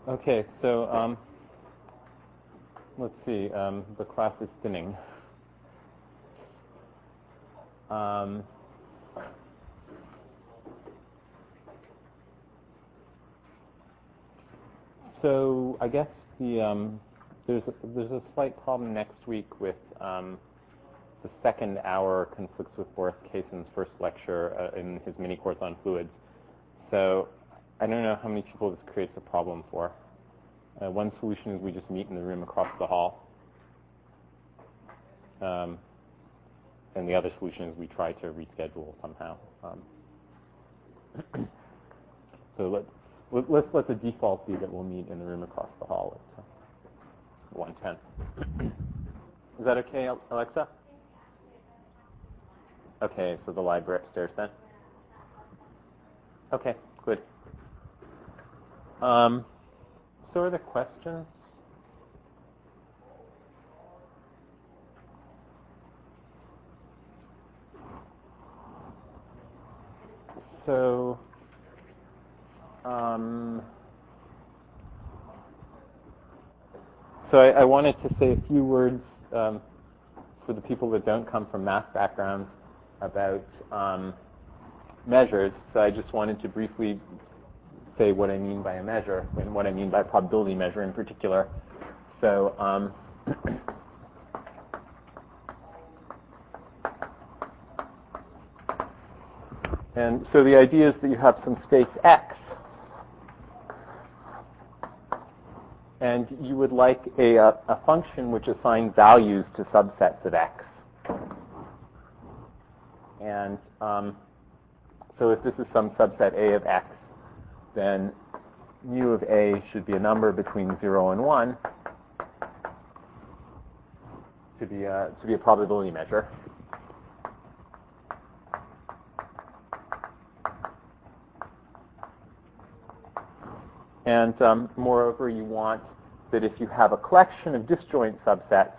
Okay, so let's see. The class is thinning. So I guess there's a slight problem next week with the second hour conflicts with Boris Kaysen's first lecture in his mini course on fluids. So I don't know how many people this creates a problem for. One solution is we just meet in the room across the hall. And the other solution is we try to reschedule somehow. So let's let the default be that we'll meet in the room across the hall at 1:10. Is that okay, Alexa? Okay, so the library upstairs then? Okay, good. So are there questions? So, I wanted to say a few words for the people that don't come from math backgrounds about measures. So I just wanted to briefly say what I mean by a measure and what I mean by a probability measure in particular. So and so the idea is that you have some space X, and you would like a function which assigns values to subsets of X. And so if this is some subset A of X, then mu of A should be a number between 0 and 1 to be a probability measure. And moreover, you want that if you have a collection of disjoint subsets.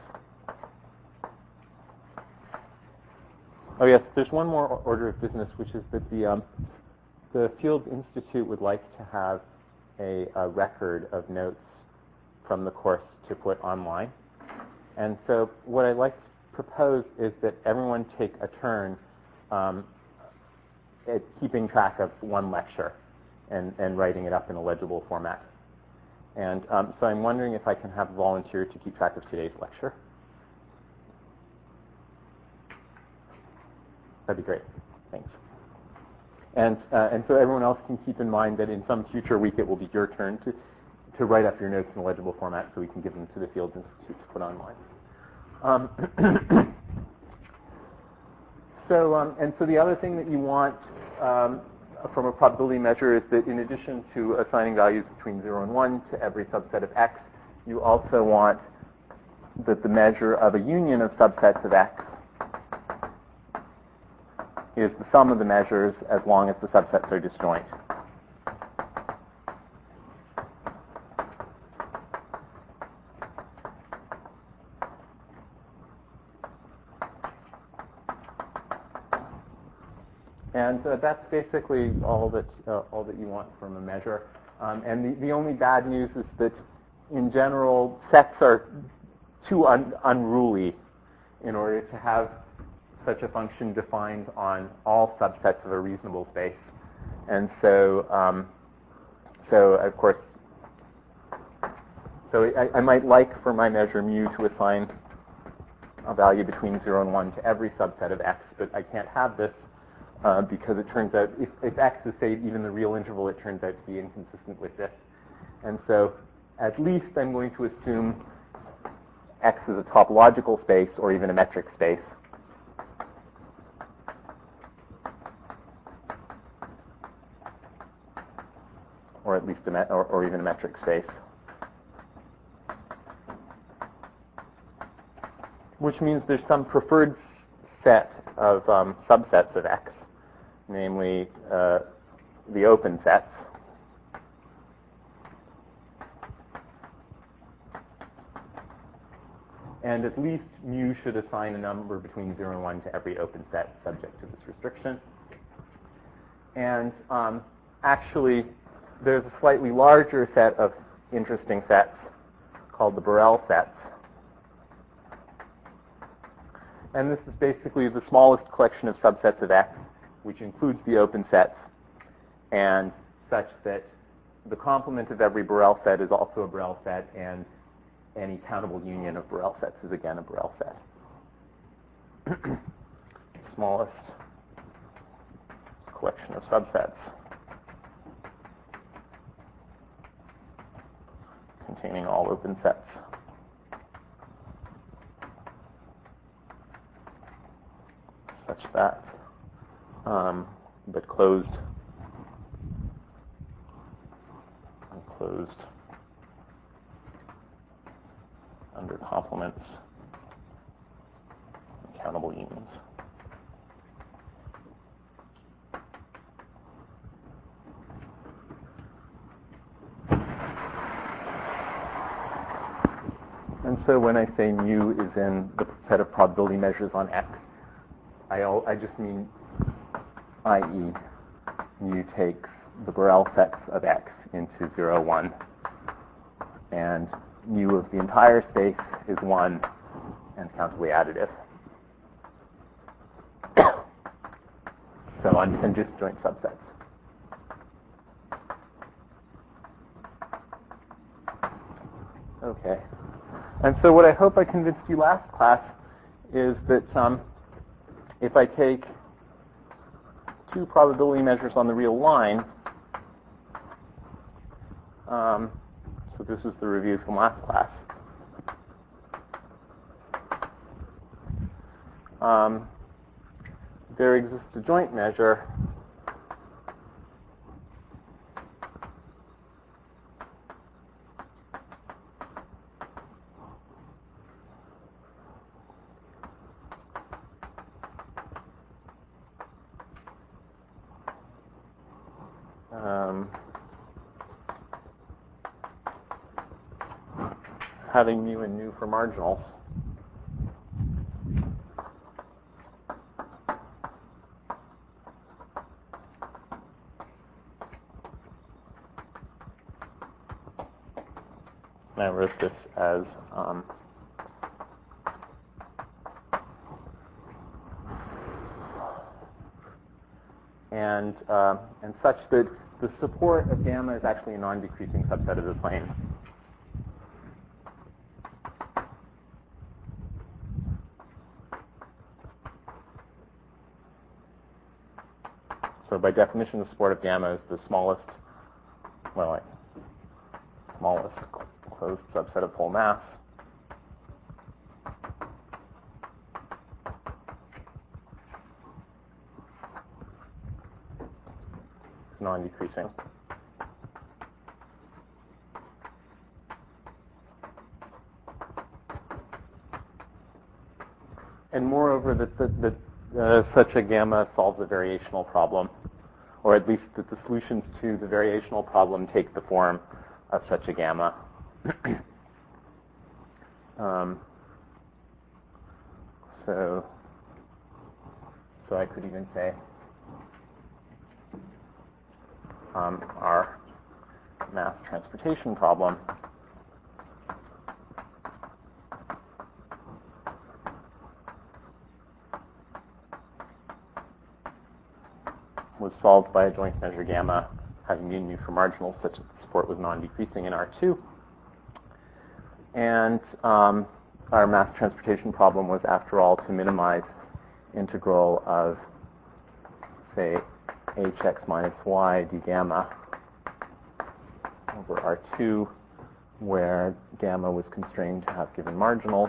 Oh yes, there's one more order of business, which is that the Fields Institute would like to have a record of notes from the course to put online. And so what I'd like to propose is that everyone take a turn at keeping track of one lecture and writing it up in a legible format. And so I'm wondering if I can have a volunteer to keep track of today's lecture. That'd be great. Thanks. And so everyone else can keep in mind that in some future week it will be your turn to write up your notes in a legible format so we can give them to the Fields Institute to put online. So the other thing that you want from a probability measure is that in addition to assigning values between 0 and 1 to every subset of X, you also want that the measure of a union of subsets of X is the sum of the measures as long as the subsets are disjoint. And that's basically all that you want from a measure. And the only bad news is that, in general, sets are too unruly in order to have such a function defined on all subsets of a reasonable space. And so of course, I might like for my measure mu to assign a value between 0 and 1 to every subset of X, but I can't have this because it turns out if X is, say, even the real interval, it turns out to be inconsistent with this. And so at least I'm going to assume X is a topological space or even a metric space. Or at least or even a metric space. Which means there's some preferred set of subsets of X, namely the open sets. And at least mu should assign a number between 0 and 1 to every open set subject to this restriction. And actually, there's a slightly larger set of interesting sets called the Borel sets. And this is basically the smallest collection of subsets of X, which includes the open sets, and such that the complement of every Borel set is also a Borel set, and any countable union of Borel sets is again a Borel set. Smallest collection of subsets containing all open sets. Such that but closed and closed under complements and countable unions. And so when I say mu is in the set of probability measures on X, I just mean, i.e., mu takes the Borel sets of X into 0, 1, and mu of the entire space is 1 and countably additive. So on disjoint subsets. Okay. And so what I hope I convinced you last class is that if I take two probability measures on the real line, so this is the review from last class, there exists a joint measure having mu and nu for marginals. And I wrote this as and such that the support of gamma is actually a non-decreasing subset of the plane. So by definition, the support of gamma is the smallest closed subset of whole mass. It's non-decreasing. And moreover, that such a gamma solves a variational problem, or at least that the solutions to the variational problem take the form of such a gamma. So I could even say our mass transportation problem was solved by a joint measure gamma having mu for marginals such that the support was non-decreasing in R2. And our mass transportation problem was, after all, to minimize integral of, say, hx minus y d gamma over R2, where gamma was constrained to have given marginals,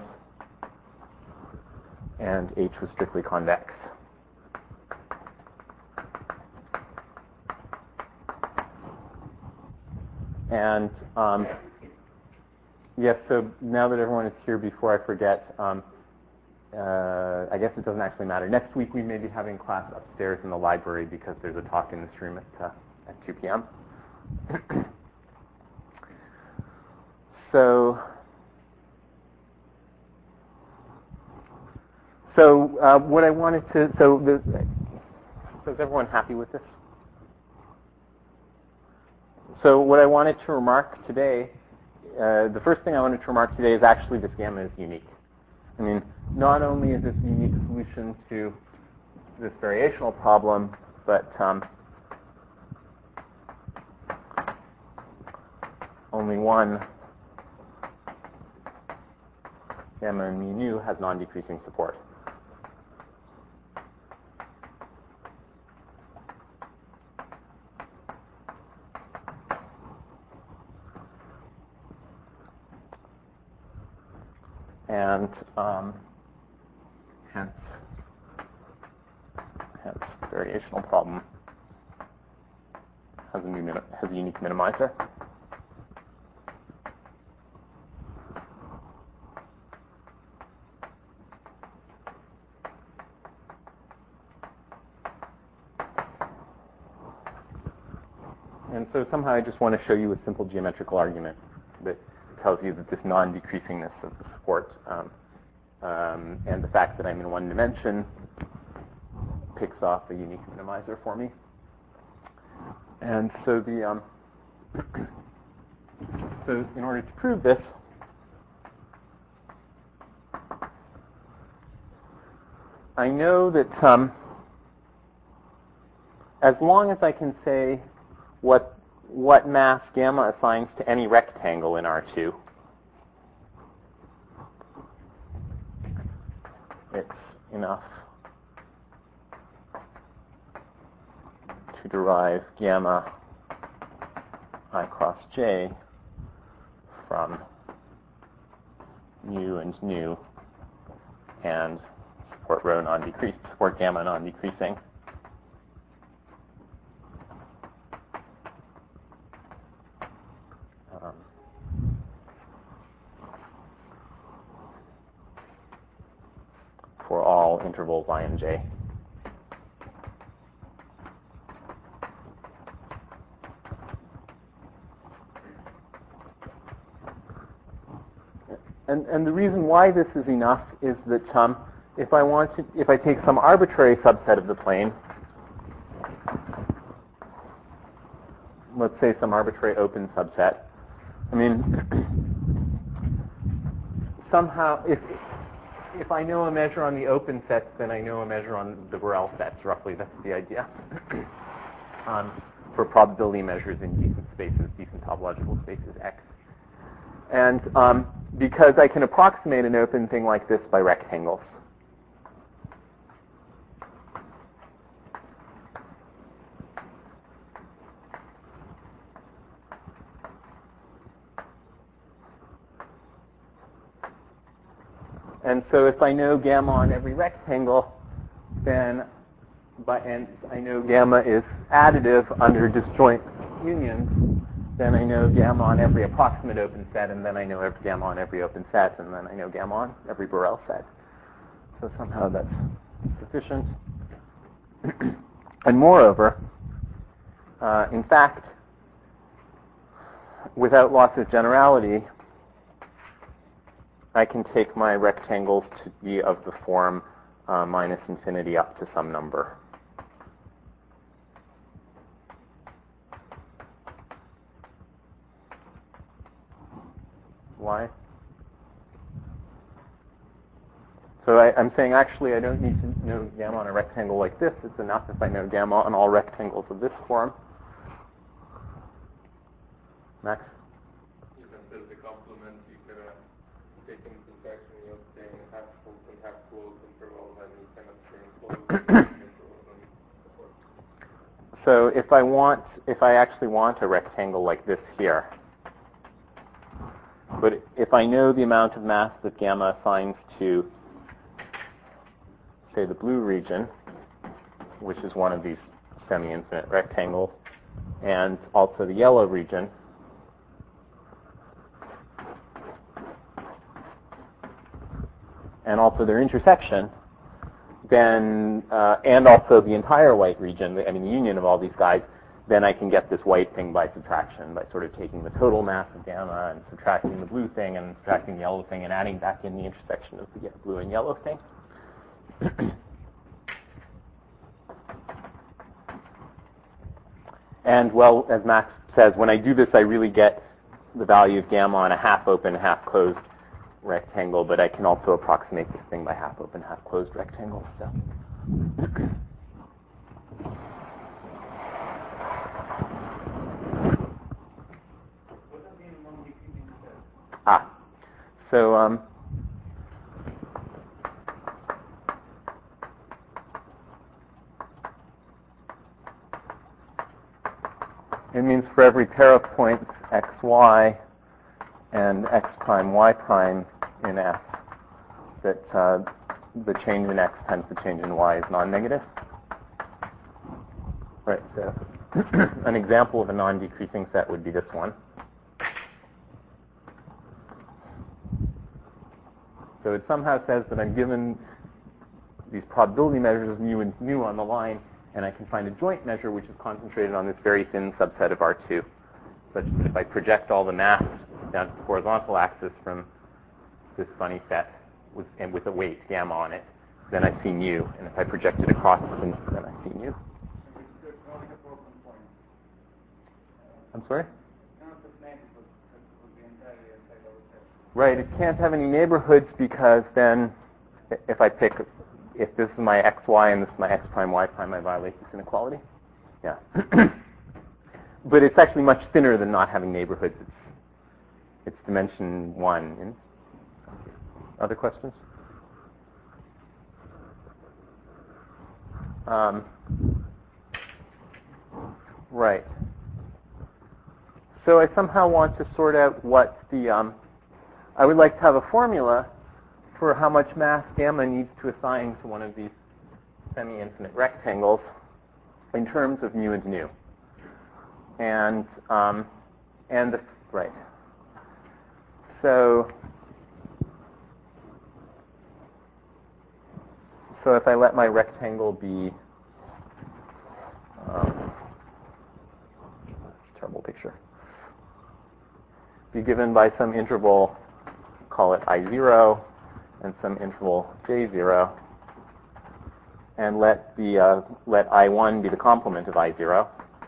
and h was strictly convex. And yes, so now that everyone is here, before I forget, I guess it doesn't actually matter. Next week we may be having class upstairs in the library because there's a talk in this room at 2 p.m. So what I wanted to, so is everyone happy with this? So what I wanted to remark today the first thing I wanted to remark today is actually this gamma is unique. I mean, not only is this a unique solution to this variational problem, but only one gamma and mu nu has non-decreasing support. And hence variational problem has a unique minimizer. And so somehow I just want to show you a simple geometrical argument that tells you that this non-decreasingness of the support and the fact that I'm in one dimension picks off a unique minimizer for me. And so so in order to prove this, I know that as long as I can say what mass gamma assigns to any rectangle in R2, it's enough to derive gamma I cross j from mu and nu and support gamma non-decreasing. For all intervals I and j. And the reason why this is enough is that if I take some arbitrary subset of the plane, let's say some arbitrary open subset, I mean, somehow if I know a measure on the open sets, then I know a measure on the Borel sets, roughly. That's the idea. For probability measures in decent spaces, decent topological spaces X. And because I can approximate an open thing like this by rectangles. And so if I know gamma on every rectangle, then and I know gamma is additive under disjoint unions, then I know gamma on every approximate open set, and then I know gamma on every open set, and then I know gamma on every Borel set. So somehow that's sufficient. And moreover, in fact, without loss of generality, I can take my rectangles to be of the form minus infinity up to some number. Why? So I'm saying actually I don't need to know gamma on a rectangle like this. It's enough if I know gamma on all rectangles of this form. Max? You can build the complement. You can take into consideration you obtain half full and half closed interval, and you can obtain closed interval. So if I actually want a rectangle like this here, but if I know the amount of mass that gamma assigns to, say, the blue region, which is one of these semi-infinite rectangles, and also the yellow region, and also their intersection, then, and also the entire white region, I mean the union of all these guys, then I can get this white thing by subtraction, by sort of taking the total mass of gamma and subtracting the blue thing and subtracting the yellow thing and adding back in the intersection of the blue and yellow thing. And well, as Max says, when I do this, I really get the value of gamma on a half open, half closed rectangle, but I can also approximate this thing by half open, half closed rectangles. So. So it means for every pair of points x, y, and x prime, y prime in F, that the change in x times the change in y is non-negative. Right, so an example of a non-decreasing set would be this one. So it somehow says that I'm given these probability measures, mu and nu, on the line, and I can find a joint measure which is concentrated on this very thin subset of R2. Such that if I project all the mass down to the horizontal axis from this funny set with a weight, gamma, on it, then I see mu. And if I project it across, then I see mu. I'm sorry? Right, it can't have any neighborhoods because then if this is my xy and this is my x prime, y prime, I violate this inequality. Yeah. But it's actually much thinner than not having neighborhoods. It's dimension 1. Other questions? Right. So I somehow want to sort out what I would like to have a formula for how much mass gamma needs to assign to one of these semi-infinite rectangles in terms of mu and nu. Right. So if I let my rectangle be terrible picture, be given by some interval, call it I0, and some interval J0, and let I1 be the complement of I0,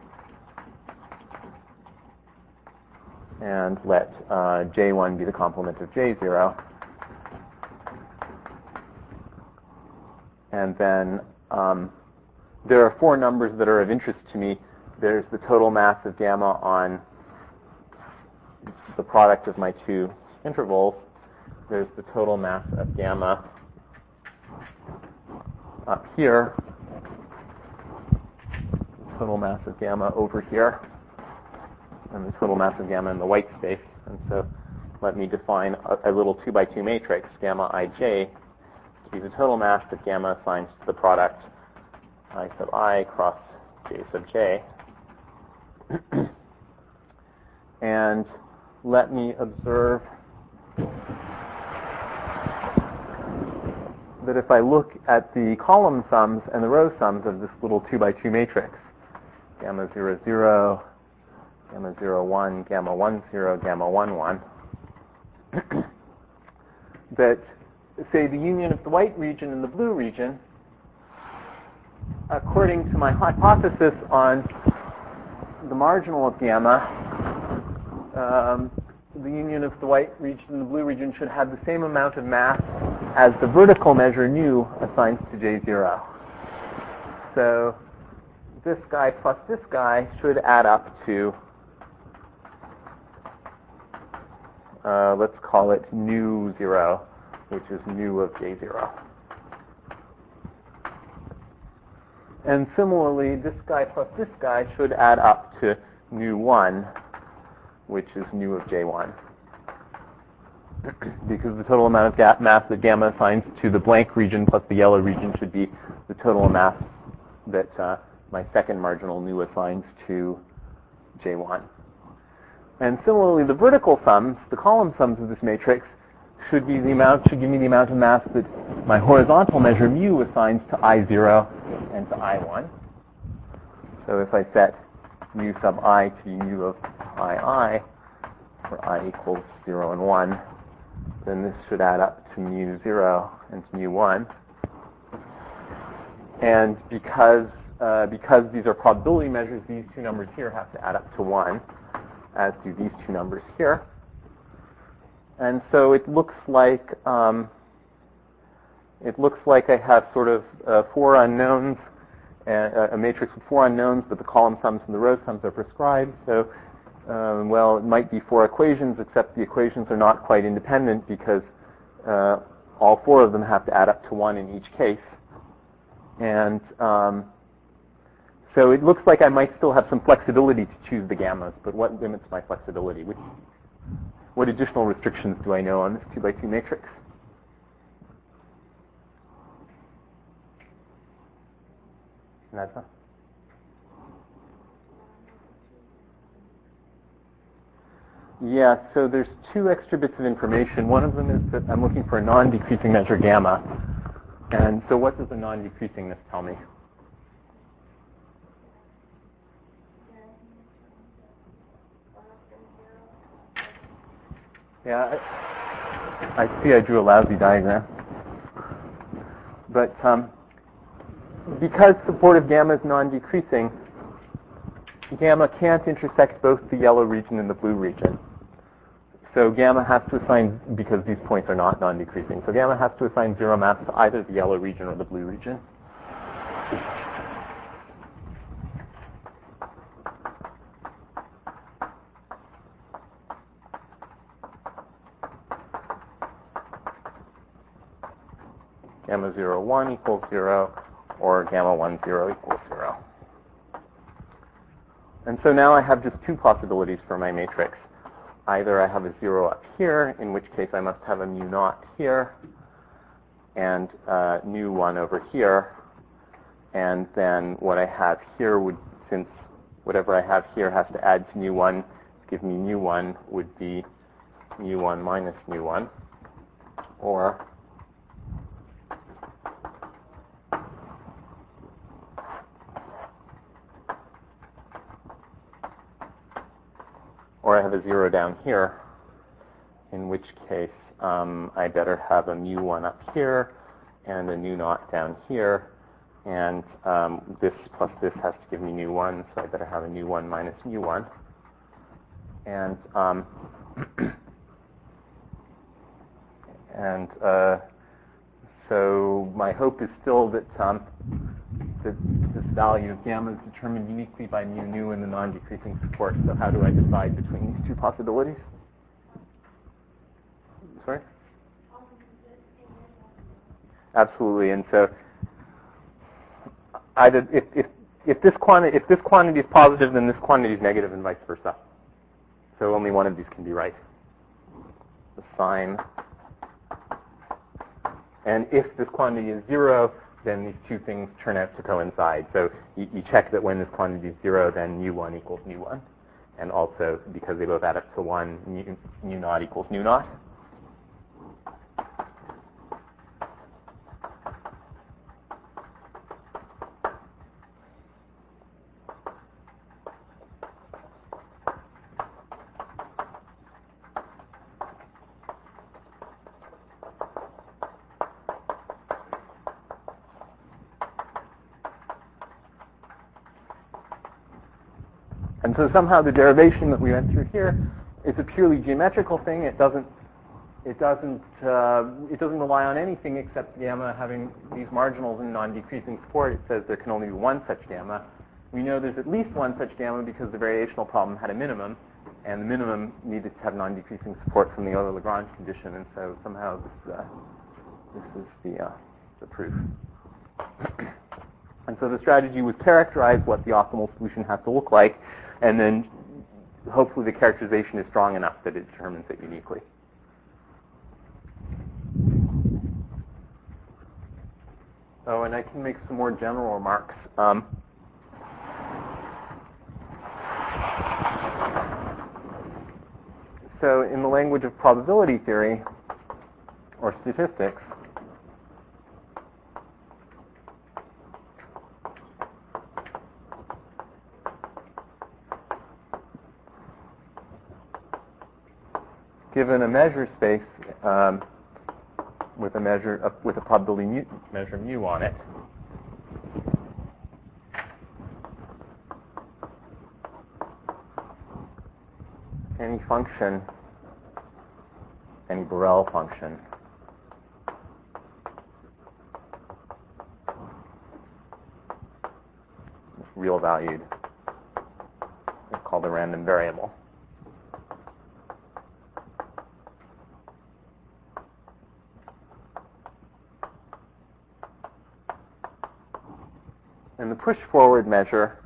and let J1 be the complement of J0, and then there are 4 numbers that are of interest to me. There's the total mass of gamma on the product of my 2 intervals. There's the total mass of gamma up here, the total mass of gamma over here, and the total mass of gamma in the white space. And so let me define a little 2x2 matrix, gamma ij, to be the total mass that gamma assigns to the product I sub I cross j sub j. And let me observe that if I look at the column sums and the row sums of this little 2x2 matrix, gamma 0, 0, gamma 0, 1, gamma 1, 0, gamma 1, 1, that, say, the union of the white region and the blue region, according to my hypothesis on the marginal of gamma, the union of the white region and the blue region should have the same amount of mass as the vertical measure nu assigns to J0. So this guy plus this guy should add up to, let's call it nu 0, which is nu of J0. And similarly, this guy plus this guy should add up to nu 1, which is nu of J1. Because the total amount of mass that gamma assigns to the blank region plus the yellow region should be the total mass that my second marginal nu assigns to J1. And similarly, the vertical sums, the column sums of this matrix, should give me the amount of mass that my horizontal measure mu assigns to I0 and to I1. So if I set mu sub I to be mu of II, where I equals 0 and 1, then this should add up to mu 0 and to mu 1. And because these are probability measures, these 2 numbers here have to add up to 1. as do these two numbers here. And so it looks like I have sort of four unknowns, a matrix with four unknowns, but the column sums and the row sums are prescribed. So, well, it might be four equations, except the equations are not quite independent because all four of them have to add up to 1 in each case. And so it looks like I might still have some flexibility to choose the gammas, but what limits my flexibility? What additional restrictions do I know on this 2 by 2 matrix? Nadja? Yeah, so there's 2 extra bits of information. One of them is that I'm looking for a non-decreasing measure gamma. And so what does the non-decreasingness tell me? Yeah, I see I drew a lousy diagram. But because supportive gamma is non-decreasing, gamma can't intersect both the yellow region and the blue region. So gamma has to assign, because these points are not non-decreasing, so gamma has to assign 0 mass to either the yellow region or the blue region. Gamma 0, 1 equals 0, or gamma 1, 0 equals 0. And so now I have just 2 possibilities for my matrix. Either I have a 0 up here, in which case I must have a mu naught here, and nu 1 over here. And then what I have here would, since whatever I have here has to add to mu 1 to give me mu 1, would be mu 1 minus mu 1. Or I have a 0 down here, in which case I better have a mu 1 up here and a nu naught down here, and this plus this has to give me nu 1, so I better have a nu 1 minus mu 1. And so my hope is still that this value of gamma is determined uniquely by mu nu and the non-decreasing support. So how do I decide between these 2 possibilities? Sorry? Absolutely. And so either if this quantity is positive, then this quantity is negative, and vice versa. So only one of these can be right. The sign. And if this quantity is 0, then these 2 things turn out to coincide. So you check that when this quantity is 0, then mu 1 equals mu 1. And also, because they both add up to 1, mu naught equals nu naught. And so somehow the derivation that we went through here is a purely geometrical thing. It doesn't rely on anything except gamma having these marginals and non-decreasing support. It says there can only be one such gamma. We know there's at least one such gamma because the variational problem had a minimum, and the minimum needed to have non-decreasing support from the Euler-Lagrange condition. And so somehow this is the proof. And so the strategy was characterize what the optimal solution has to look like, and then hopefully the characterization is strong enough that it determines it uniquely. Oh, and I can make some more general remarks. So in the language of probability theory, or statistics, given a measure space with a probability measure mu on it, any function, any Borel function, real valued, is called a random variable. And the push forward measure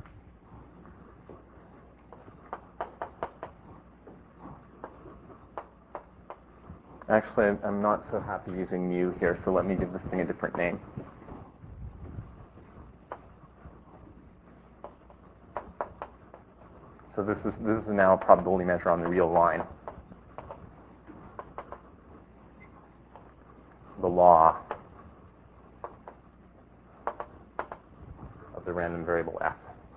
actually, I'm not so happy using mu here, so let me give this thing a different name. So this is now a probability measure on the real line. The law of the random variable f.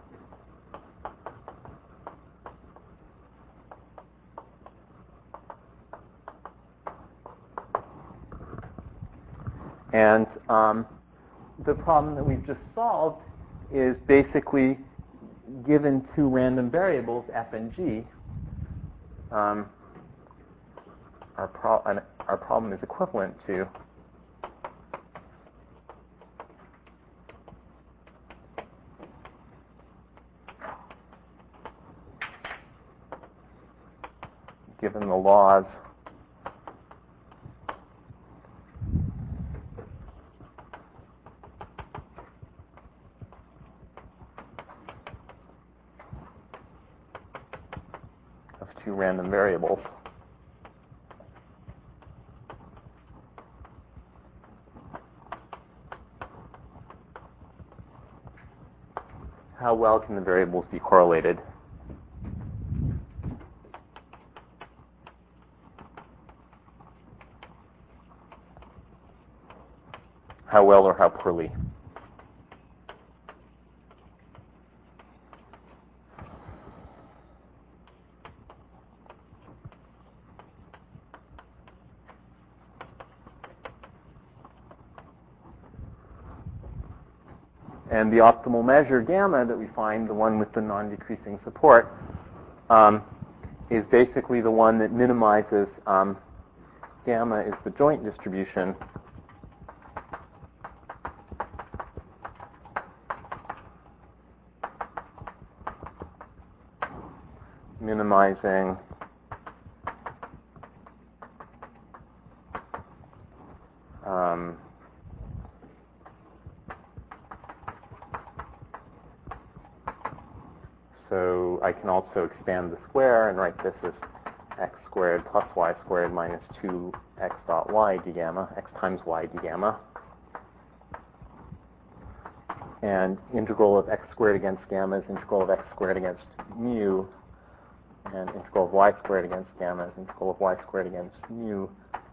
And the problem that we've just solved is basically given two random variables, f and g. Our problem is equivalent to given the laws of two random variables. How well can the variables be correlated? How well or how poorly? And the optimal measure, gamma, that we find, the one with the non-decreasing support, is basically the one that minimizes, gamma is the joint distribution minimizing so I can also expand the square and write this as x squared plus y squared minus 2x dot y d gamma, x times y d gamma. And integral of x squared against gamma is integral of x squared against mu, and integral of y squared against gamma is integral of y squared against mu.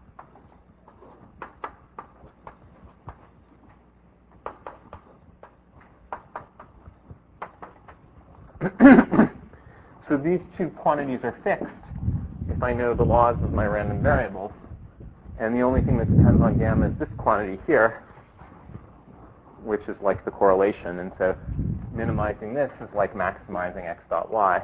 So these two quantities are fixed if I know the laws of my random variables. And the only thing that depends on gamma is this quantity here, which is like the correlation. And so minimizing this is like maximizing x dot y.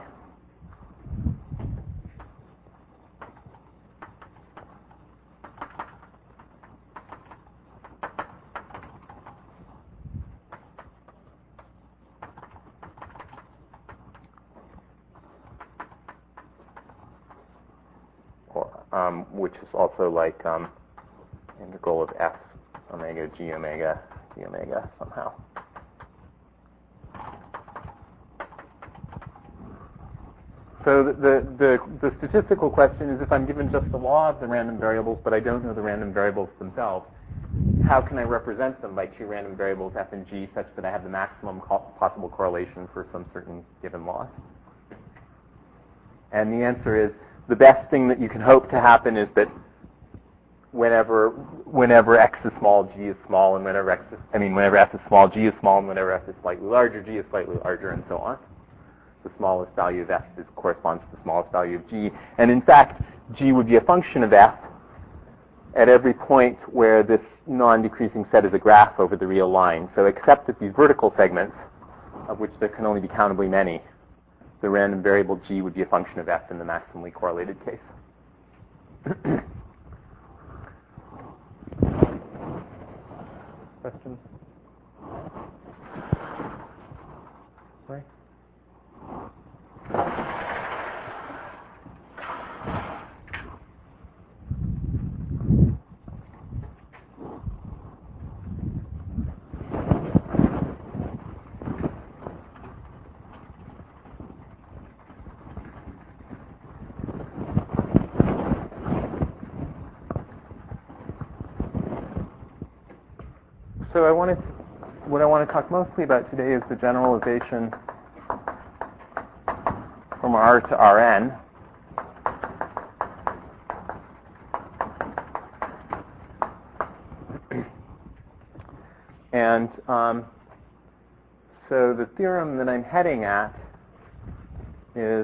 Which is also like integral of f omega g omega d omega somehow. So the statistical question is, if I'm given just the law of the random variables, but I don't know the random variables themselves, how can I represent them by two random variables f and g such that I have the maximum possible correlation for some certain given law? And the answer is, the best thing that you can hope to happen is that whenever x is small, g is small, and whenever f is small, g is small, and whenever f is slightly larger, g is slightly larger, and so on. The smallest value of f corresponds to the smallest value of g. And in fact, g would be a function of f at every point where this non-decreasing set is a graph over the real line. So except at these vertical segments, of which there can only be countably many, the random variable g would be a function of f in the maximally correlated case. Questions? Right? So what I want to talk mostly about today is the generalization from R to Rn. And so the theorem that I'm heading at is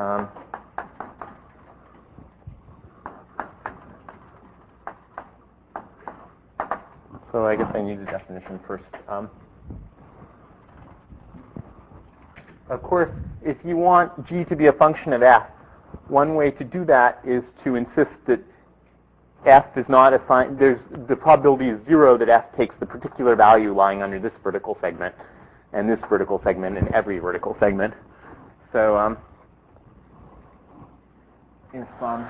so I guess I need a definition first. Of course, if you want g to be a function of f, one way to do that is to insist that f is not assigned. The probability is 0 that f takes the particular value lying under this vertical segment, and this vertical segment, and every vertical segment. So if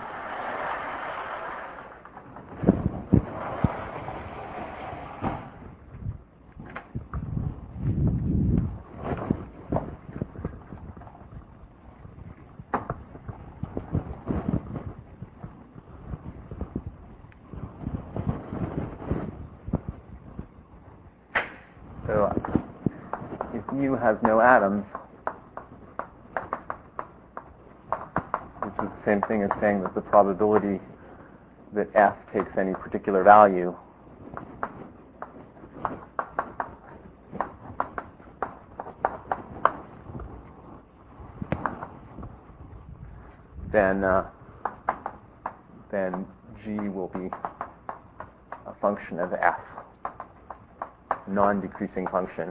mu has no atoms, which is the same thing as saying that the probability that f takes any particular value then g will be a function of f, non-decreasing function.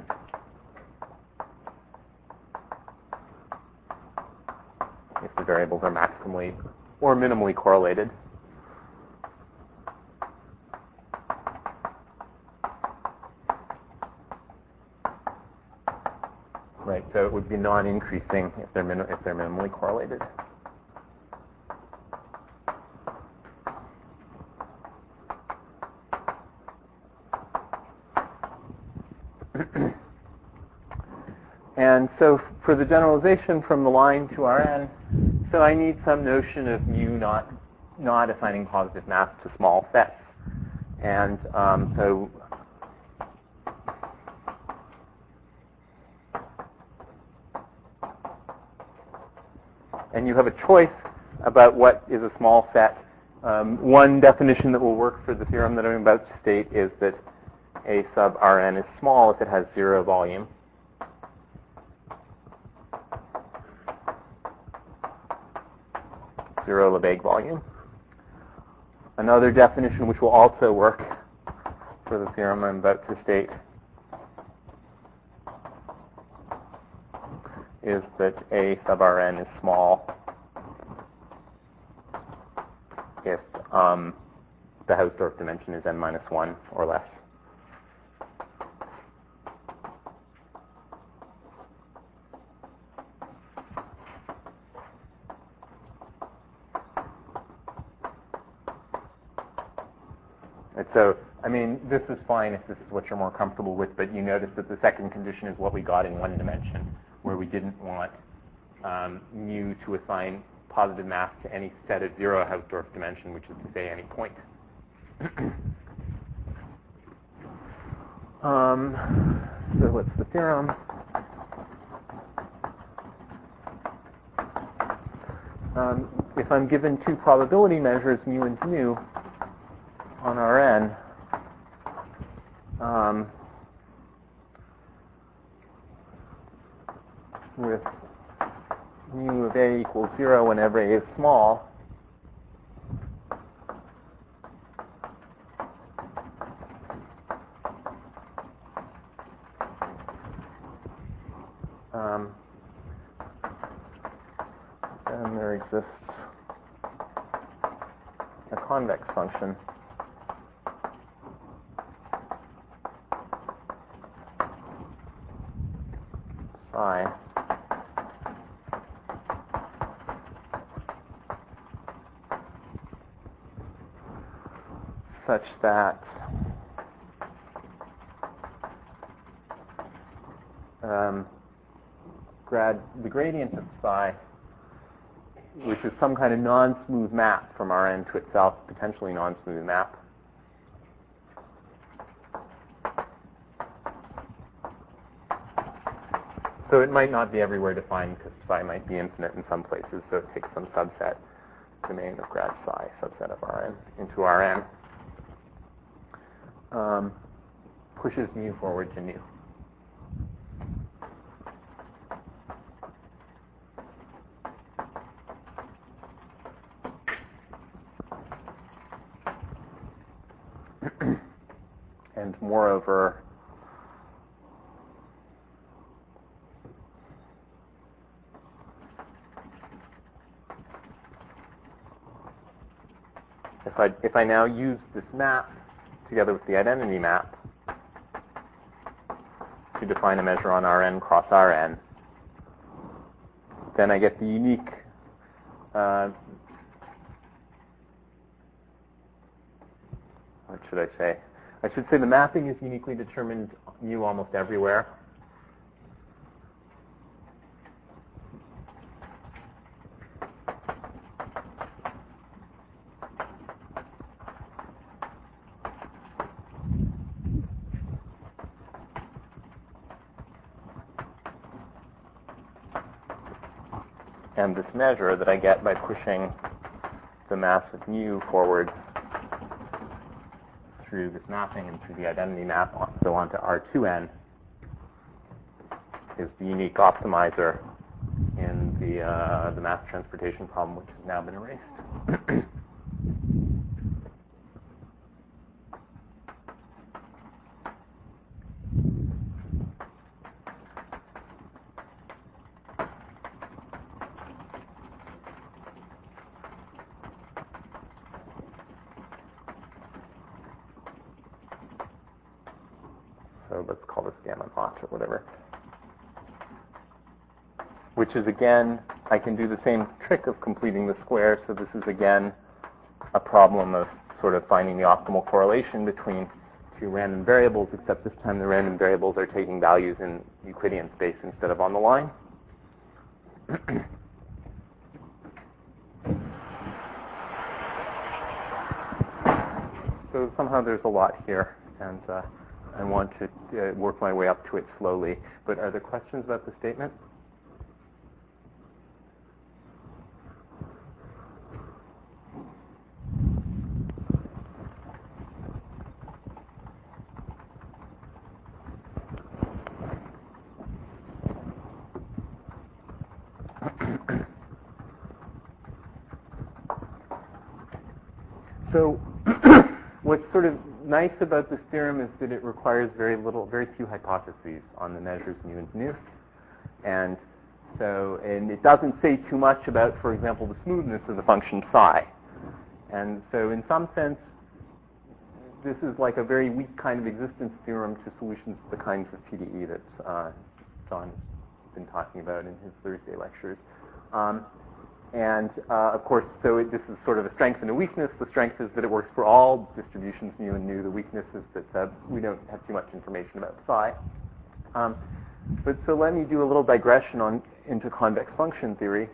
If the variables are maximally or minimally correlated. Right, so it would be non-increasing if they're minimally correlated. And so for the generalization from the line to Rn, so I need some notion of mu not assigning positive mass to small sets. And and you have a choice about what is a small set. One definition that will work for the theorem that I'm about to state is that A sub Rn is small if it has 0 volume. Zero Lebesgue volume. Another definition which will also work for the theorem I'm about to state is that A sub Rn is small if the Hausdorff dimension is n minus 1 or less. And so, I mean, this is fine if this is what you're more comfortable with, but you notice that the second condition is what we got in one dimension, where we didn't want mu to assign positive mass to any set of 0 Hausdorff dimension, which is to say any point. So what's the theorem? If I'm given two probability measures, mu and mu, on Rn, with mu of A equals 0 whenever A is small, exists a convex function psi such that the gradient of psi, which is some kind of non-smooth map from Rn to itself, potentially non-smooth map, so it might not be everywhere defined because psi might be infinite in some places, so it takes some subset domain of grad psi, subset of Rn, into Rn, pushes mu forward to nu. And moreover, if I now use this map together with the identity map to define a measure on Rn cross Rn, then I get the unique what should I say? I should say the mapping is uniquely determined mu almost everywhere. And this measure that I get by pushing the mass of mu forward through this mapping and through the identity map, so onto R2n, is the unique optimizer in the mass transportation problem, which has now been erased. So let's call this gamma naught or whatever. Which is, again, I can do the same trick of completing the square. So this is, again, a problem of sort of finding the optimal correlation between two random variables, except this time the random variables are taking values in Euclidean space instead of on the line. So somehow there's a lot here, and I want to work my way up to it slowly. But are there questions about the statement? So what's sort of nice about this theorem is that it requires very few hypotheses on the measures mu and nu. And it doesn't say too much about, for example, the smoothness of the function psi. And so in some sense, this is like a very weak kind of existence theorem to solutions to the kinds of PDE that John has been talking about in his Thursday lectures. Of course, this is sort of a strength and a weakness. The strength is that it works for all distributions mu and nu. The weakness is that we don't have too much information about psi. But so let me do a little digression into convex function theory.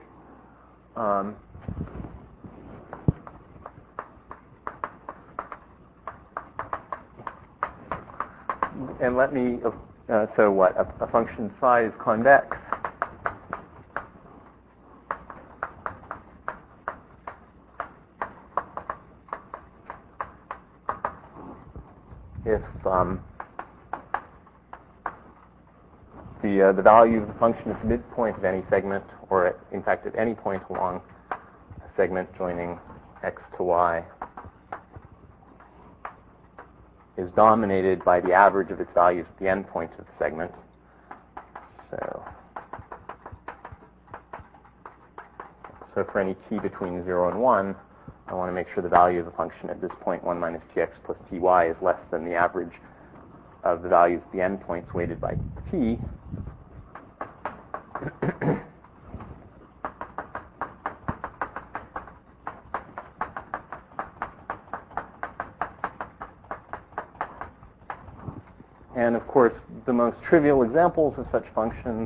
And let me, so what? A function psi is convex if the value of the function at the midpoint of any segment, or in fact at any point along a segment joining x to y, is dominated by the average of its values at the endpoints of the segment. So So for any t between 0 and 1, I want to make sure the value of the function at this point, 1 minus tx plus ty, is less than the average of the values at the endpoints weighted by t. And of course, the most trivial examples of such functions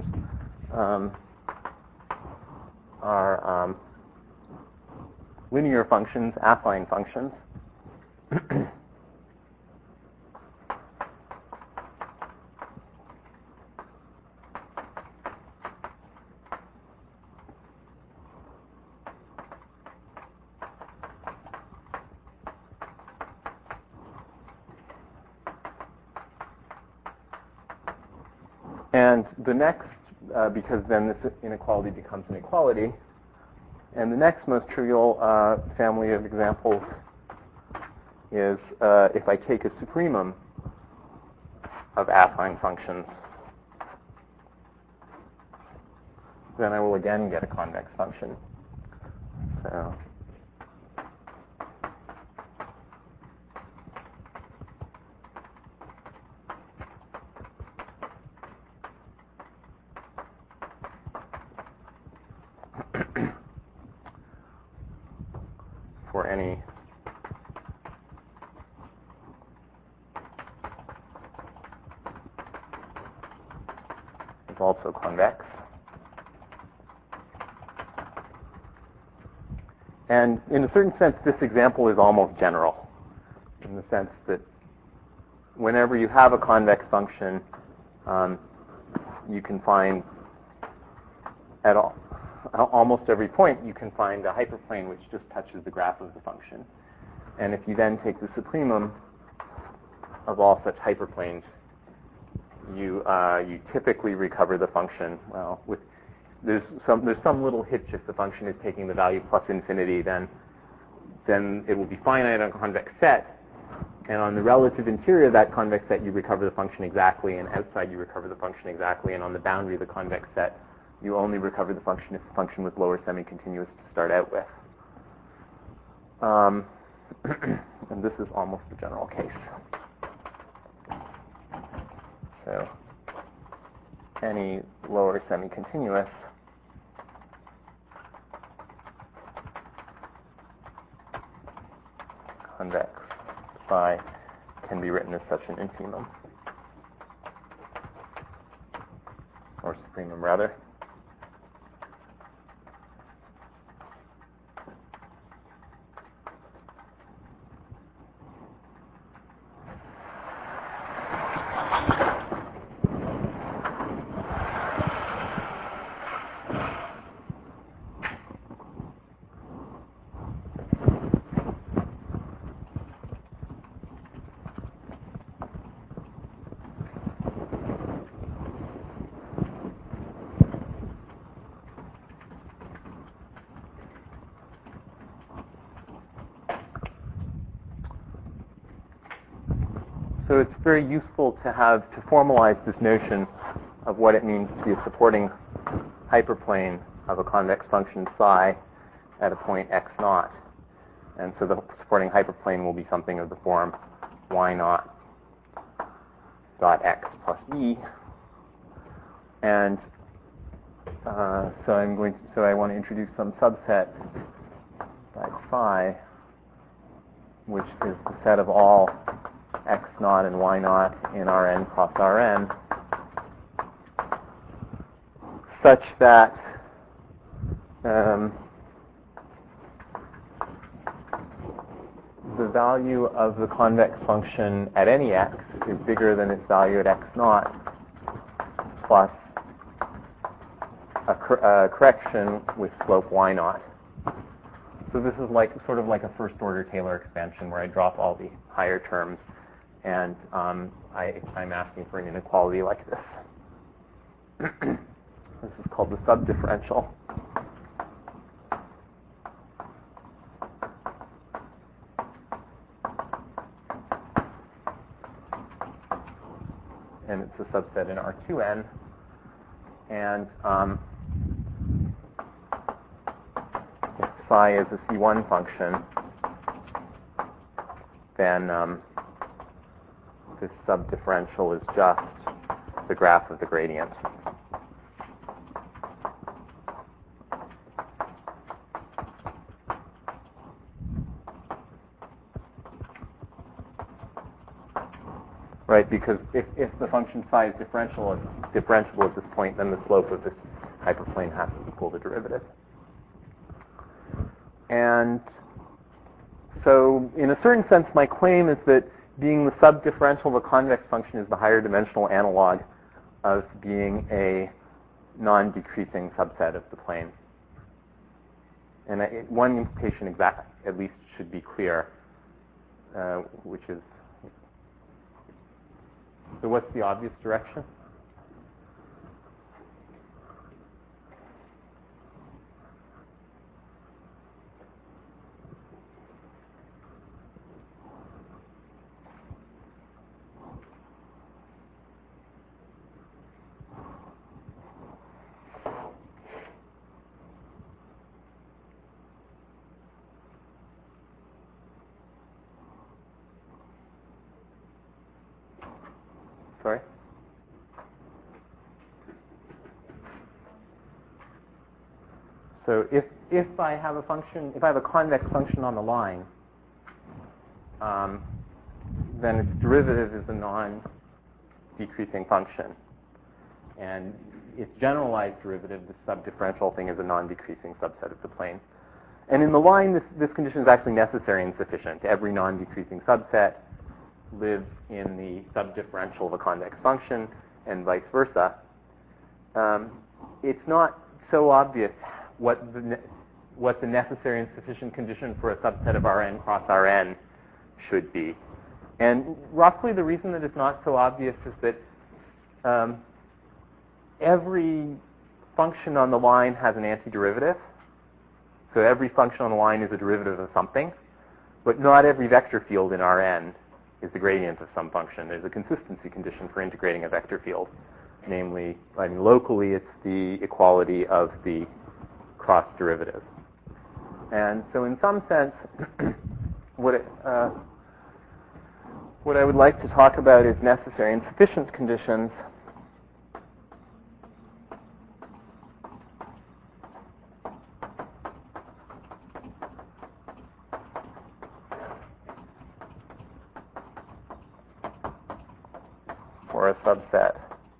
are linear functions, affine functions. And the next, because then this inequality becomes an equality, and the next most trivial family of examples is if I take a supremum of affine functions, then I will again get a convex function. So for any is also convex. And in a certain sense, this example is almost general, in the sense that whenever you have a convex function, you can find at almost every point, you can find a hyperplane which just touches the graph of the function. And if you then take the supremum of all such hyperplanes, you typically recover the function. Well, there's some little hitch. If the function is taking the value plus infinity, then it will be finite on a convex set. And on the relative interior of that convex set, you recover the function exactly, and outside you recover the function exactly. And on the boundary of the convex set, you only recover the function if the function was lower semi-continuous to start out with. And this is almost the general case. So any lower semi-continuous convex phi can be written as such an infimum, or supremum rather. So it's very useful to formalize this notion of what it means to be a supporting hyperplane of a convex function psi at a point x naught. And so the supporting hyperplane will be something of the form y naught dot x plus e. And so I want to introduce some subset by phi, which is the set of all x naught and y naught in Rn cross Rn, such that the value of the convex function at any x is bigger than its value at x naught plus a correction with slope y naught. So this is sort of like a first order Taylor expansion where I drop all the higher terms, and I'm asking for an inequality like this. This is called the subdifferential. And it's a subset in R2n. And psi is a C1 function, then this subdifferential is just the graph of the gradient. Right, because if the function psi is differentiable at this point, then the slope of this hyperplane has to equal the derivative. And so, in a certain sense, my claim is that being the subdifferential of a convex function is the higher dimensional analog of being a non-decreasing subset of the plane. And one implication at least should be clear, which is, so what's the obvious direction? Sorry? So if I have a function, if I have a convex function on the line, then its derivative is a non-decreasing function. And its generalized derivative, the subdifferential thing, is a non-decreasing subset of the plane. And in the line, this condition is actually necessary and sufficient. Every non-decreasing subset lives in the subdifferential of a convex function, and vice versa. It's not so obvious what the necessary and sufficient condition for a subset of Rn cross Rn should be. And roughly the reason that it's not so obvious is that every function on the line has an antiderivative. So every function on the line is a derivative of something, but not every vector field in Rn is the gradient of some function. There's a consistency condition for integrating a vector field. Namely, locally it's the equality of the cross derivative. And so in some sense, what I would like to talk about is necessary and sufficient conditions for a subset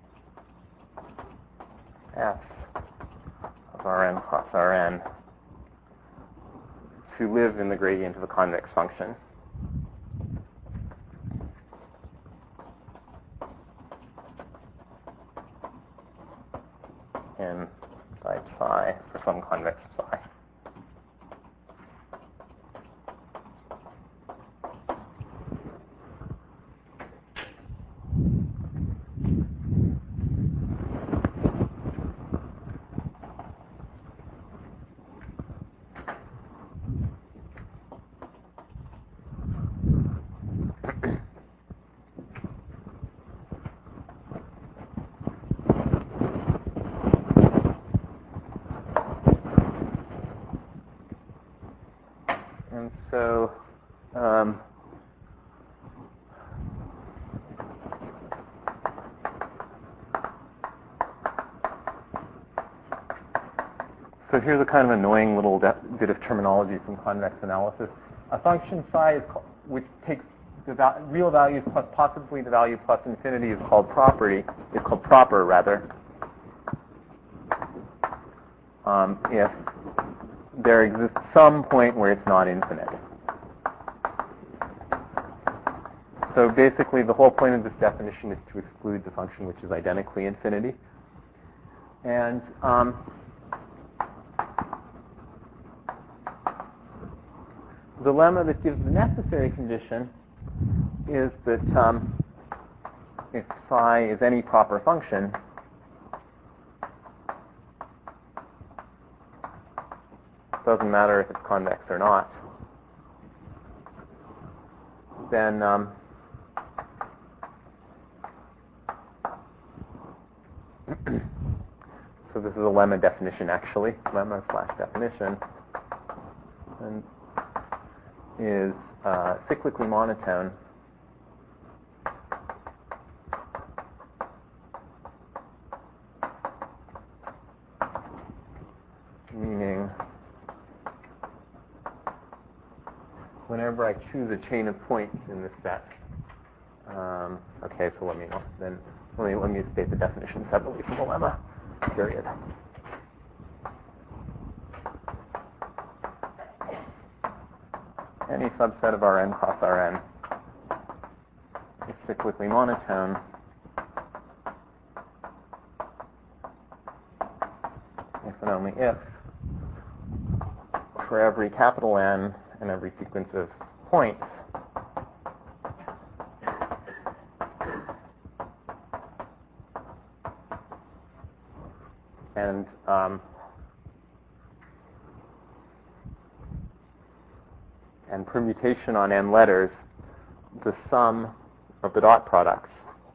F of Rn cross Rn to live in the gradient of a convex function. In psi psi for some convex psi. And so, so here's a kind of annoying little bit of terminology from convex analysis. A function psi, which takes the real values plus possibly the value plus infinity, is called proper rather. If there exists some point where it's not infinite. So basically, the whole point of this definition is to exclude the function which is identically infinity. And the lemma that gives the necessary condition is that if psi is any proper function, doesn't matter if it's convex or not, then so this is a lemma definition actually, lemma/definition. function is cyclically monotone, meaning whenever I choose a chain of points in this set, okay, so let me state the definition separately from the lemma, period. Any subset of Rn cross Rn is cyclically monotone if and only if for every capital N and every sequence of points and permutation on n letters, the sum of the dot products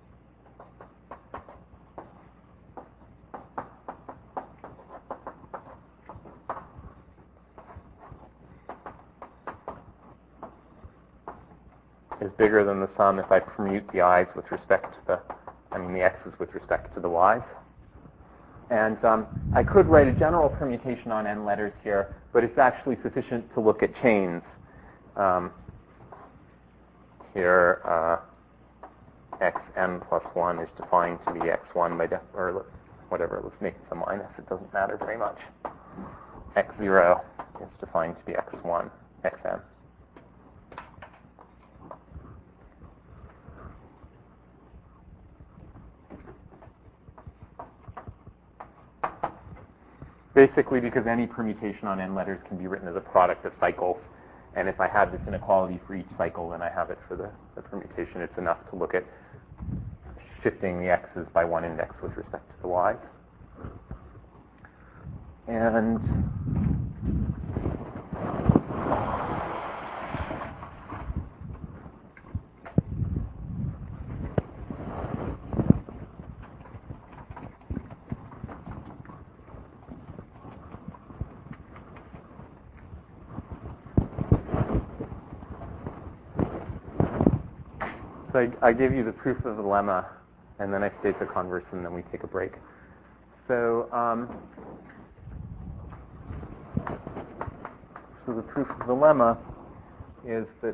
is bigger than the sum if I permute the i's with respect to the x's with respect to the y's. And I could write a general permutation on n letters here, but it's actually sufficient to look at chains. Here, xn plus 1 is defined to be x1 by or whatever, let's make it a minus, it doesn't matter very much. x0 is defined to be x1, xn. Basically because any permutation on n letters can be written as a product of cycles. And if I have this inequality for each cycle, then I have it for the permutation. It's enough to look at shifting the x's by one index with respect to the y's. And so I give you the proof of the lemma, and then I state the converse, and then we take a break. So, so the proof of the lemma is that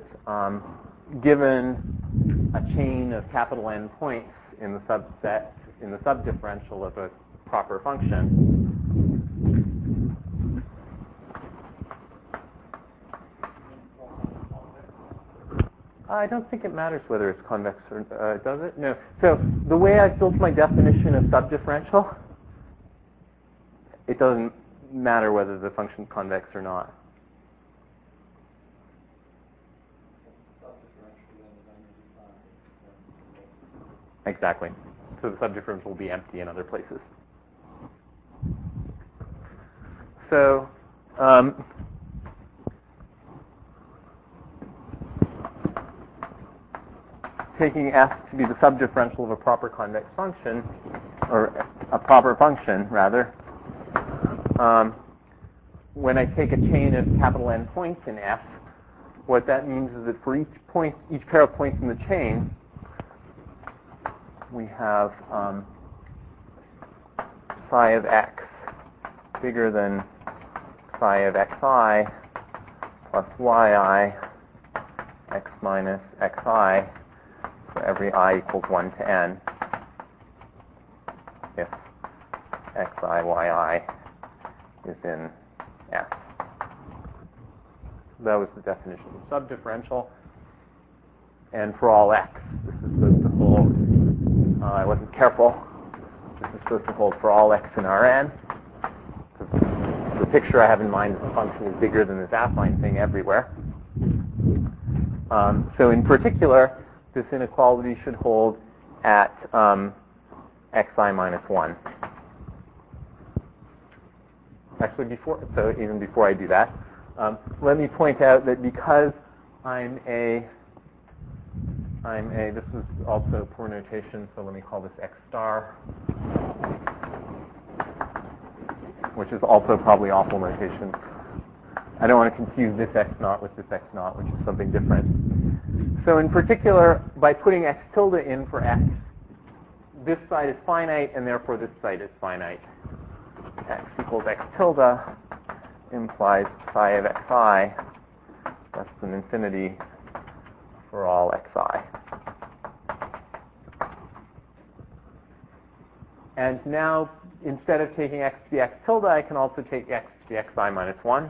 given a chain of capital N points in the subset, in the subdifferential of a proper function, I don't think it matters whether it's convex or does it? No. So the way I've built my definition of subdifferential, it doesn't matter whether the function's convex or not. Exactly. So the subdifferential will be empty in other places. So taking f to be the subdifferential of a proper convex function, or a proper function, rather, when I take a chain of capital N points in f, what that means is that for each pair of points in the chain, we have psi of x bigger than psi of xi plus yi x minus xi for every I equals 1 to n, if xi, yi is in F. That was the definition of subdifferential. And for all x, this is supposed to hold, I wasn't careful, this is supposed to hold for all x in Rn. The picture I have in mind is the function is bigger than this affine thing everywhere. So in particular, this inequality should hold at xi minus 1. Actually, even before I do that, let me point out that because this is also poor notation, so let me call this x star, which is also probably awful notation. I don't want to confuse this x naught with this x naught, which is something different. So in particular, by putting x tilde in for x, this side is finite, and therefore this side is finite. X equals x tilde implies psi of xi less than infinity for all xi. And now, instead of taking x to be x tilde, I can also take x to be xi minus 1.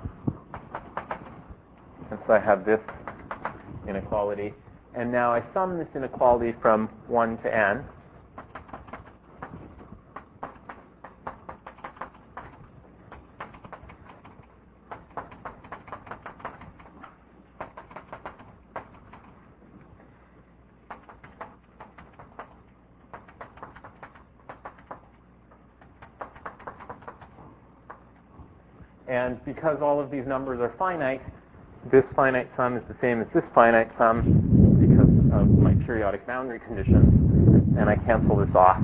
And so I have this inequality. And now I sum this inequality from 1 to n. And because all of these numbers are finite, this finite sum is the same as this finite sum because of my periodic boundary conditions, and I cancel this off.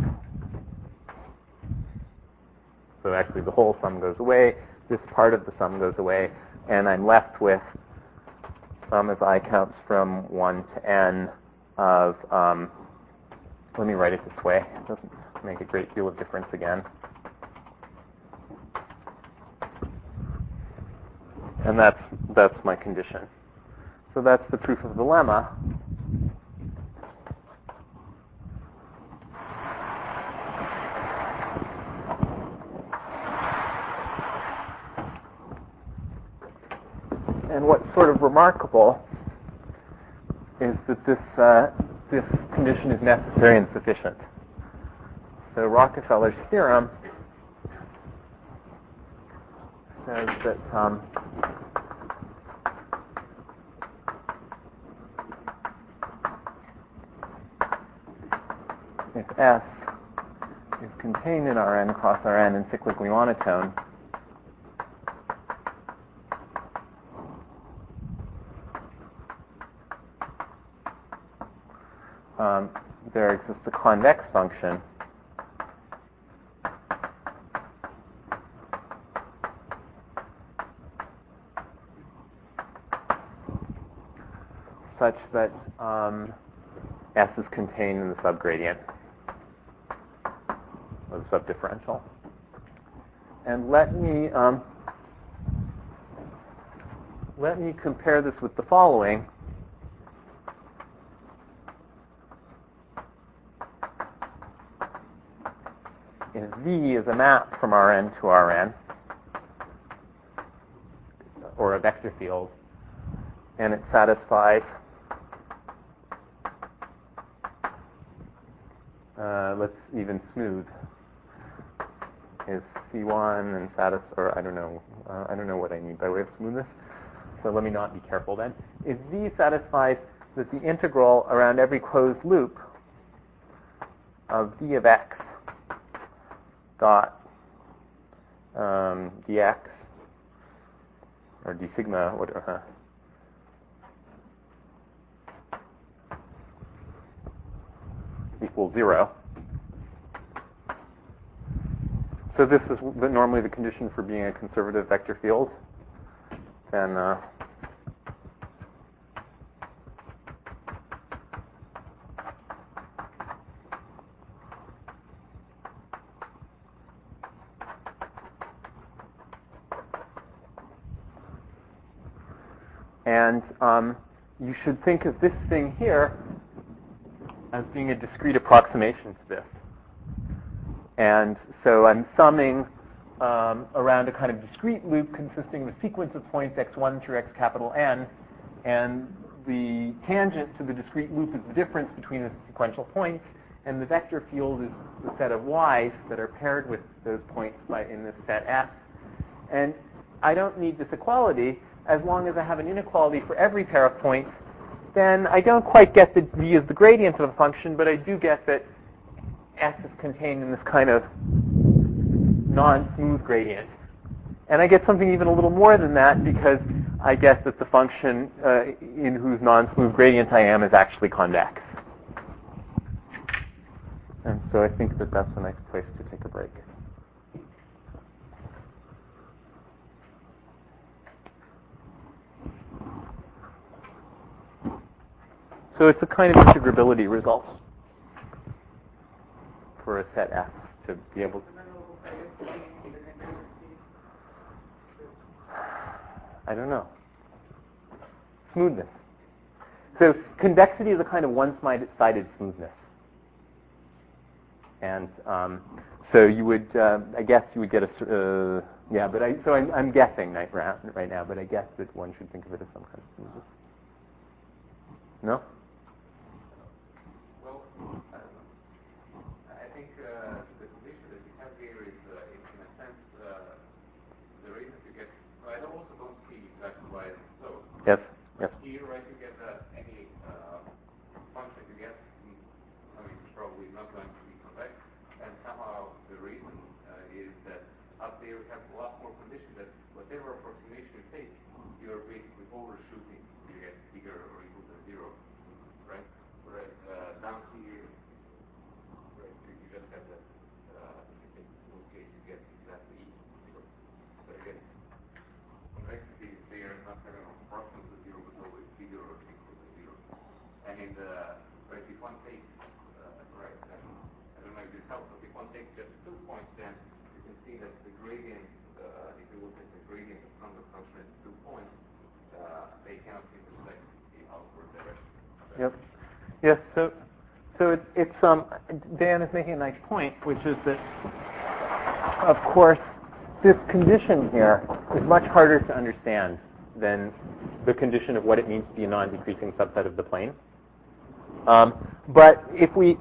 So actually the whole sum goes away, this part of the sum goes away, and I'm left with sum as I counts from 1 to n of, let me write it this way, it doesn't make a great deal of difference again. And that's my condition. So that's the proof of the lemma. And what's sort of remarkable is that this condition is necessary and sufficient. So Rockefeller's theorem says that if S is contained in Rn cross Rn in cyclically monotone, there exists a convex function such that S is contained in the subgradient or the subdifferential. And let me compare this with the following. If V is a map from Rn to Rn, or a vector field, and it satisfies, let's even smooth, is C1 and or I don't know what I need by way of smoothness, so let me not be careful then. If V satisfies that the integral around every closed loop of d of x dot dx, or d sigma, whatever, equals 0. So this is normally the condition for being a conservative vector field. And you should think of this thing here as being a discrete approximation to this. And so I'm summing around a kind of discrete loop consisting of a sequence of points x1 through x capital N, and the tangent to the discrete loop is the difference between the sequential points, and the vector field is the set of y's that are paired with those points in this set F. And I don't need this equality as long as I have an inequality for every pair of points. Then I don't quite get that V is the gradient of the function, but I do get that S is contained in this kind of non-smooth gradient. And I get something even a little more than that because I get that the function in whose non-smooth gradient I am is actually convex. And so I think that that's a nice place to take a break. So it's a kind of integrability result for a set F to be able to. I don't know. Smoothness. So convexity is a kind of one-sided smoothness. And so you would, I guess you would get a, yeah, but I'm guessing right now, but I guess that one should think of it as some kind of smoothness. No? Well, I think the condition that you have here is, in a sense, the reason you get. I also don't see exactly why it's so. Yes. Yes. Here, right, you get any function you get. I mean, it's probably not going to be convex, and somehow the reason is that up there you have a lot more conditions that whatever approximation you take, you are basically overshooting. You get bigger or equal to 0, right? Whereas down here, right, you just have that. In this case, you get exactly equal to 0. So again, convexity is there, not having approximately 0, but always bigger or equal to 0. And in the right, if one takes right, then I don't know if this helps, but if one takes just 2 points, then you can see that the gradient, if you look at the gradient of convex function at 2 points, they cannot intersect the outward direction. Yep. Yes. So it's Dan is making a nice point, which is that, of course, this condition here is much harder to understand than the condition of what it means to be a non-decreasing subset of the plane. But if we,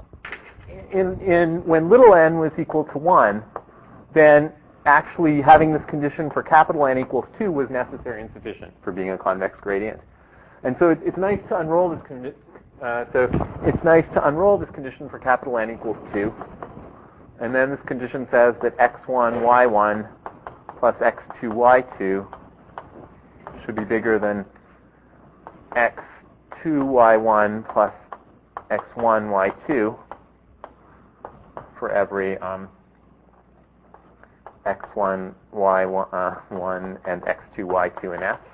when little n was equal to 1, then actually having this condition for capital N equals 2 was necessary and sufficient for being a convex gradient. And so it's nice to unroll this condition. So it's nice to unroll this condition for capital N equals 2. And then this condition says that x1, y1 plus x2, y2 should be bigger than x2, y1 plus x1, y2 for every x1, y1, and x2, y2 in S.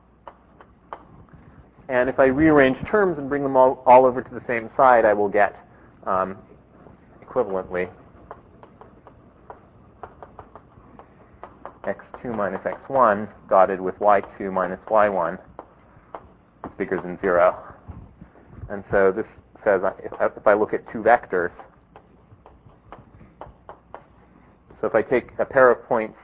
And if I rearrange terms and bring them all over to the same side, I will get equivalently x2 minus x1 dotted with y2 minus y1 is bigger than 0. And so this says if I look at 2 vectors, so if I take a pair of points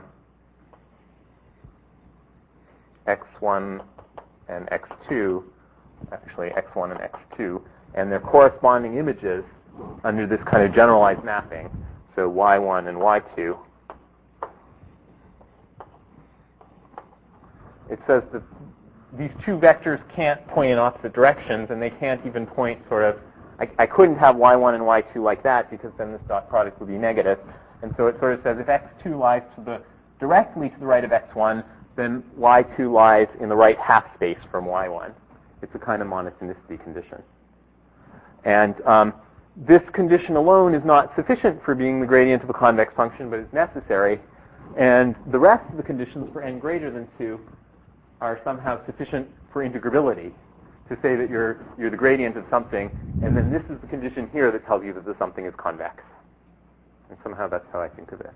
x1 and x2, actually x1 and x2, and their corresponding images under this kind of generalized mapping, so y1 and y2, it says that these 2 vectors can't point in opposite directions, and they can't even point sort of, I couldn't have y1 and y2 like that, because then this dot product would be negative. And so it sort of says if x2 lies directly to the right of x1, then y2 lies in the right half space from y1. It's a kind of monotonicity condition. And this condition alone is not sufficient for being the gradient of a convex function, but it's necessary. And the rest of the conditions for n greater than 2 are somehow sufficient for integrability, to say that you're the gradient of something, and then this is the condition here that tells you that the something is convex. And somehow that's how I think of it.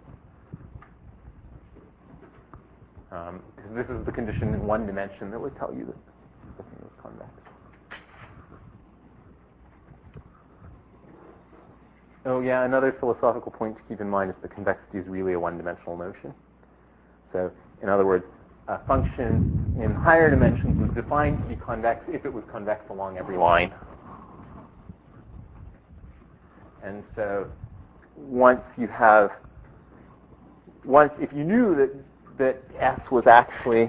Because this is the condition in one dimension that would tell you that something is convex. Oh yeah, another philosophical point to keep in mind is that convexity is really a one-dimensional notion. So, in other words, a function in higher dimensions was defined to be convex if it was convex along every line. And so, if you knew that S was actually,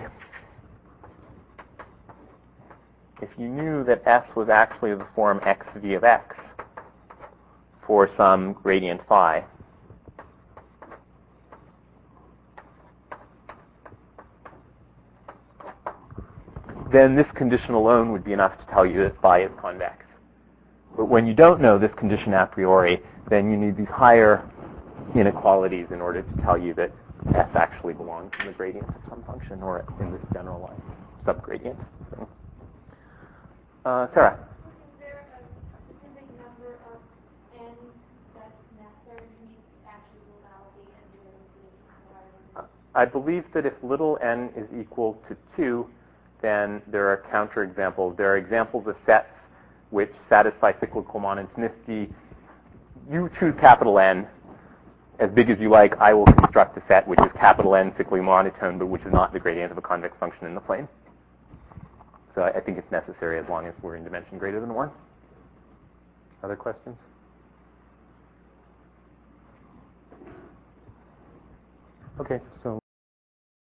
the form x v of x for some gradient phi, then this condition alone would be enough to tell you that phi is convex. But when you don't know this condition a priori, then you need these higher inequalities in order to tell you that S actually belongs in the gradient of some function or in this generalized subgradient thing. Sarah? Is there a specific number of n that's necessary to meet actually validate and do I believe that if little n is equal to 2, then there are counterexamples. There are examples of sets which satisfy cyclical monotonicity. You choose capital N, as big as you like. I will construct a set which is capital N cyclically monotone, but which is not the gradient of a convex function in the plane. So I think it's necessary as long as we're in dimension greater than 1. Other questions? Okay, so